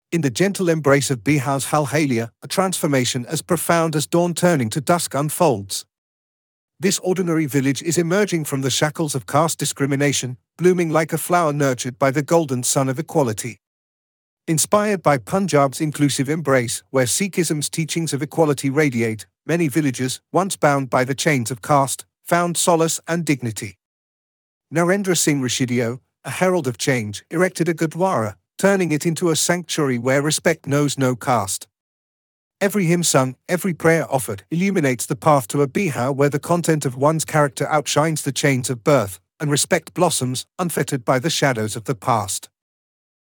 In the gentle embrace of Bihau's Halhalia, a transformation as profound as dawn turning to dusk unfolds. This ordinary village is emerging from the shackles of caste discrimination, blooming like a flower nurtured by the golden sun of equality. Inspired by Punjab's inclusive embrace, where Sikhism's teachings of equality radiate, many villagers, once bound by the chains of caste, found solace and dignity. Narendra Singh Rashidio, a herald of change, erected a gurdwara, turning it into a sanctuary where respect knows no caste. Every hymn sung, every prayer offered, illuminates the path to a Bihar where the content of one's character outshines the chains of birth, and respect blossoms, unfettered by the shadows of the past.